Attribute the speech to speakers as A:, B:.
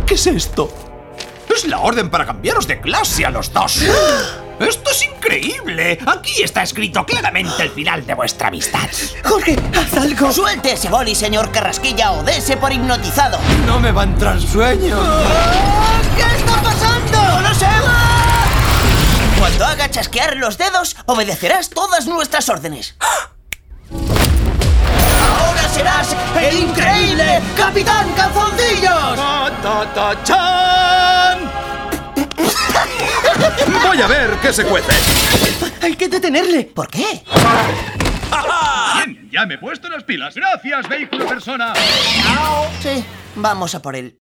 A: ¿Qué es esto? Es la orden para cambiaros de clase a los dos. ¡Esto es increíble! Aquí está escrito claramente el final de vuestra amistad.
B: Jorge, haz algo.
C: Suelte ese boli, señor Carrasquilla, o dése por hipnotizado.
D: No me va a entrar sueño.
C: ¿Qué está pasando? ¡No lo sé! Cuando haga chasquear los dedos, obedecerás todas nuestras órdenes. ¡Ahora serás el increíble Capitán Calzoncillos!
E: ¡Ta-ta-ta-chan! Voy a ver qué se cuece.
B: Hay que detenerle.
C: ¿Por qué?
E: Bien, ya me he puesto las pilas. Gracias, vehículo persona.
C: Sí, vamos a por él.